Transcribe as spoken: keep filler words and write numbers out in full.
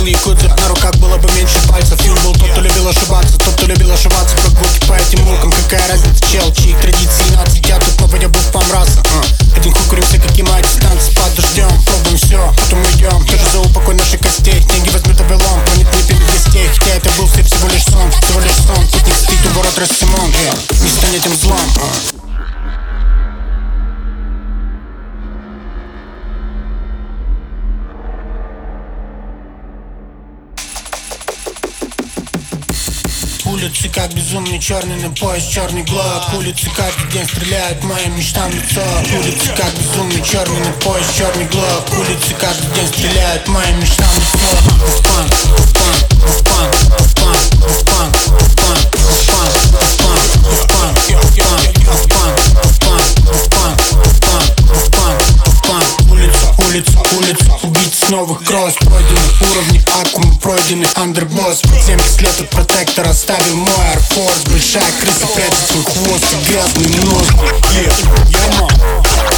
якудза. На руках было бы меньше пальцев. Юн был тот, кто любил ошибаться, тот, кто любил ошибаться. Прогулки по этим улкам, какая разница, чел, чьих традиций наций. Я тут новый был фам-раса. Один хуй курим все, как и мои дистанции под дождем. Пробуем все, потом уйдем. Тоже за упокой наших костей. Деньги возьмет Авилон, планет не перед гостей. Хотя это был слеп, всего лишь сон, всего лишь сон. Путник спит, у ворот Рассимон. Не станет им злом. Улицы как безумный черный на пояс, черный глок. Улицы каждый день стреляют моим мечтам в лицо. Улицы как безумный черный на пояс, черный глок. Улицы каждый день стреляют моим мечтам в лицо. Уфпан, уфпан, уфпан, уфпан, уфпан, уфпан, уфпан, уфпан, уфпан, уфпан, уфпан, уфпан, уфпан, уфпан, уфпан. Улица, улица, улица, убийц новых кросс. Пройденных уровней, аккум пройденный андербосс. семьдесят лет от протектора оставил мой Air Force. Большая крыса прячет свой хвост и грязный нос. Yeah, yeah, man.